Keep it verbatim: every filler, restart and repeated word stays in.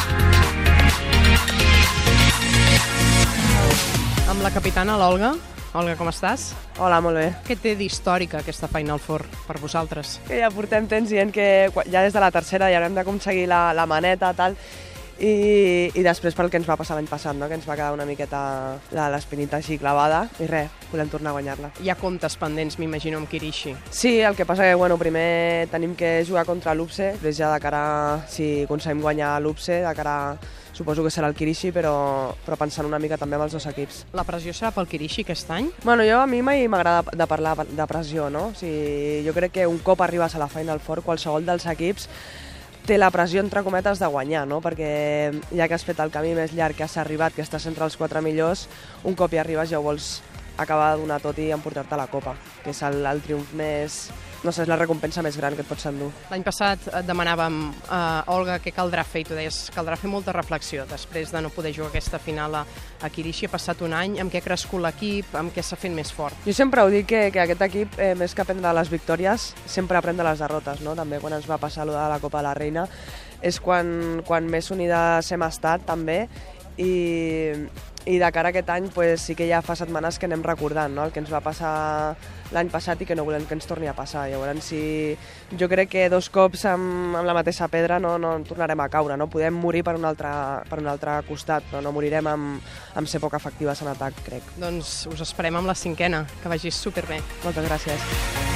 Amb la capitana, l'Olga. Olga, com estàs? Hola, molt bé. Què té d'històrica aquesta Final Four per vosaltres? Que ja portem temps dient que ja des de la tercera ja haurem d'aconseguir la, la maneta, tal, i, i després pel que ens va passar l'any passat, no? Que ens va quedar una miqueta l'espinita així clavada, i res, volem tornar a guanyar-la. Hi ha comptes pendents, m'imagino, amb Kirishi. Sí, el que passa que bueno, primer tenim que jugar contra l'U P S E, després ja de cara, si aconseguim guanyar l'U P S E, de cara, suposo que serà el Kirishi, però, però pensant una mica també amb els dos equips. La pressió serà pel Kirishi aquest any? Bueno, jo a mi mai m'agrada de parlar de pressió, no? O sigui, jo crec que un cop arribes a la Final Four, qualsevol dels equips té la pressió, entre cometes, de guanyar, no? Perquè ja que has fet el camí més llarg, que has arribat, que estàs entre els quatre millors, un cop hi arribes ja ho vols acabar de donar tot i emportar-te la copa, que és el, el triomf més... No sé, és la recompensa més gran que et pots endur. L'any passat et demanàvem, uh, Olga, què caldrà fer, i tu deies, caldrà fer molta reflexió després de no poder jugar aquesta final a, a Kirishi. Ha passat un any, amb què ha crescut l'equip, amb què s'ha fet més fort? Jo sempre ho dic que, que aquest equip, eh, més que aprendre les victòries, sempre aprèn de les derrotes, no? També quan ens va passar allò de la Copa de la Reina, és quan, quan més unides hem estat, també, i... I de cara a aquest any pues, sí que ja fa setmanes que anem recordant, no? El que ens va passar l'any passat i que no volem que ens torni a passar. Llavors, si... jo crec que dos cops amb, amb la mateixa pedra no, no tornarem a caure. No? Podem morir per un altre, per un altre costat, però no morirem amb, amb ser poc efectives en atac, crec. Doncs us esperem amb la cinquena, que vagi superbé. Moltes gràcies.